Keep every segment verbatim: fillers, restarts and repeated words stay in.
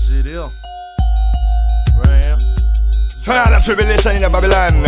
shit here. Ram. Trial and tribulation in Babylon.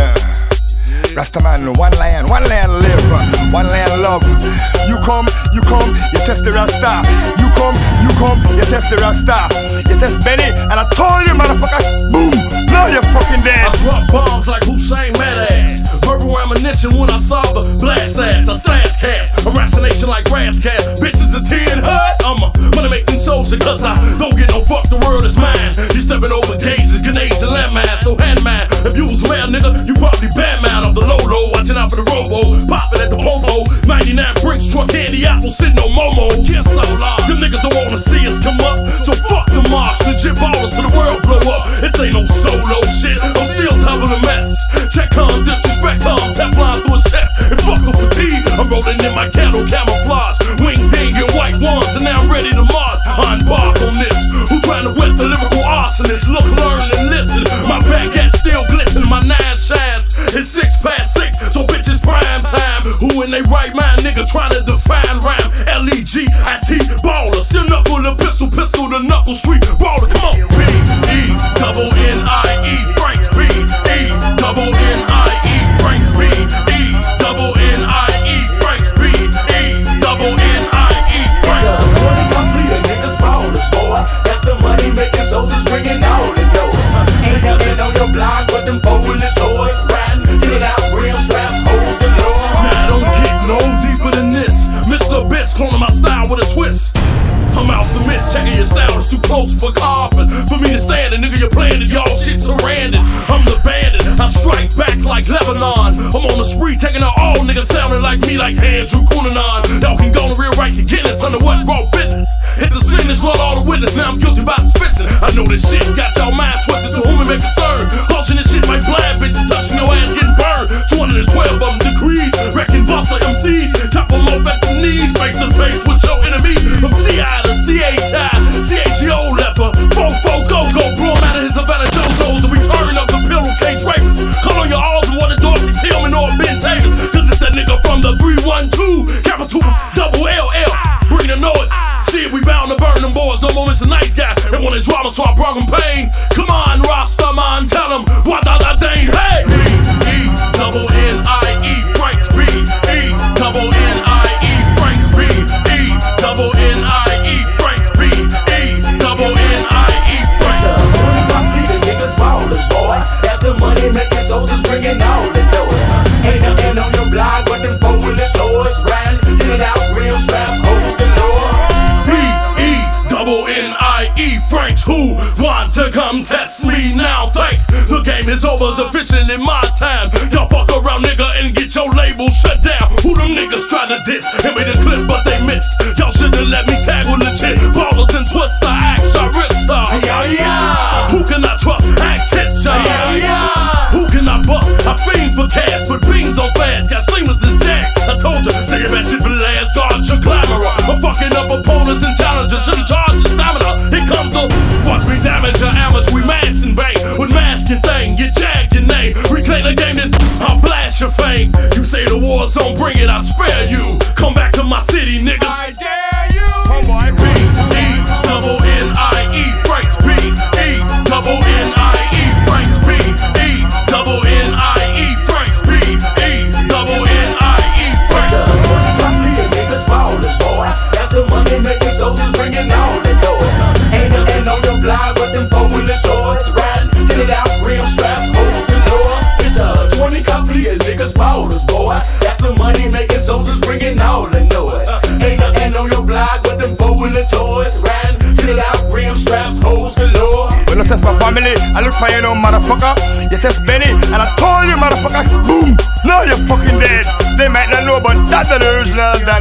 Rastaman, one land, one land live, one land love. You come, you come, you test the Rasta. You come, you come, you test the Rasta. You test Benny, and I told you, motherfucker, boom, now you're fucking dead. I drop bombs like Hussein Madass. Verbal ammunition when I solve the blast ass. I slash cast, irrationation like grass cat. Bitches a ten hut, I'm a money making soldier, cause I don't get no fuck, the world is mine. You stepping over gauges, grenades, and landmines, so hand man. If you was mad, nigga, you probably Batman of the low low, watching out for the robo, popping at the hobo. ninety-nine bricks, truck, candy apple, sitting on Momo. Yes, so long. Them niggas don't wanna see us come up, so fuck the marks. Legit ballers till the world blow up. This ain't no solo shit, I'm still double the mess. Check calm, disrespect calm, Teflon through a chef. And fuck a fatigue, I'm rolling in my cattle camouflage. Wing ding and white ones, and now I'm ready to march. I embark on this. Who trying to wet the lyrical arsonist? Look, learn, and listen. My baguette still glisten, my nine shines. It's six past six, so bitches prime time. Who in they right mind, nigga, trying to define rhyme? L E G I T baller, still knuckle the pistol, pistol the knuckle street baller. Come on, B E double N I E Franks, B E double N I E Franks, B E double N I E Franks, B E double N I E Franks. It's a twenty complete niggas ballers, boy. That's the money making soldiers bringing all the doors. Ain't nothing on your block but them four-wheeler toys. Riding till it out, real straps, holes galore. Nah, don't get no deeper than this. Mister Biss cloning my style with a twist. I'm out the mist, checking your style, it's too close for coffin. For me to stand it, nigga, you're playing it, y'all shit surrounded. I'm the bandit, I strike back like Lebanon. I'm on the spree, taking out all niggas sounding like me, like Andrew Cunanan. Y'all can go to real right to Guinness under what raw business. Hit the scene, this load all the witness, now I'm guilty by suspicion. I know this shit got y'all mind twisted, to whom it may concern. Hosting this shit might blind bitches, touching your ass, getting burned. two hundred twelve of them degrees, wrecking buster M Cs. Chop them off at the knees, face to face with your enemy. From G I to C H I, C H E O left her. Fofo, go, go, blow him out of his Havana JoJo's. The return of the pillowcase rapist. Call on your alls and water Dorothy Tillman or Ben Taylor. Cause it's that nigga from the three one two, capital double L L. Bring the noise. Shit, we bound to burn them boys. No more Mister Nice Guy. They wanted drama, so I brought them pain. Come on, Rasta man, tell them what da da dang. Hey! B E double N I E Franks, B E double N I E Franks, B E double N I E Franks, B E double N I E Franks. It's a twenty complete niggas ballers, boy. That's the money making soldiers bringing all the doors. Ain't nothing on your block but them four-wheeler toys. Riding till it out, real straps, holes galore. B E double N I E Franks, who want to come test me now? Think the game is over, it's officially my time. Y'all fuck around, nigga, and get your label shut down. Who them niggas try to diss and made a clip, but they miss. Y'all should've let me tag with legit ballers and twister, act Sharista. Yeah, yeah. Who can I trust? Act Hitcher. Yeah, yeah. Who can I bust? I fiend for cash, put beans on fast, got sleeveless and jack. I told you, say that shit for the last, guard your glamour. I'm fucking up opponents and challengers, should've charged your stamina. Here comes the watch me damage your amateur. We match and bang with masking thing. You jag your name, reclaim the game, then I'll blast your fame. You say the war zone, bring it, I spare you. Come back to my city, niggas. I dare you. Come on, B E double N I E Franks, B E double N I E Franks, B E double N I E Franks, B E double N I E Franks. It's a twenty complete niggas ballers, boy. That's the money making soldiers bringing all the doors. Ain't nothing on your block but them four-wheeler toys. Riding till it out, real straps, holes galore. It's a twenty complete niggas ballers, boy. That's the money making soldiers bringing all the noise. Ain't nothing on your block but them four-wheeler toys. Riding till it out, real straps, holes galore. When I test my family, I look for you, no motherfucker. You test Benny, and I told you, motherfucker, boom, now you're fucking dead. They might not know, but that's the original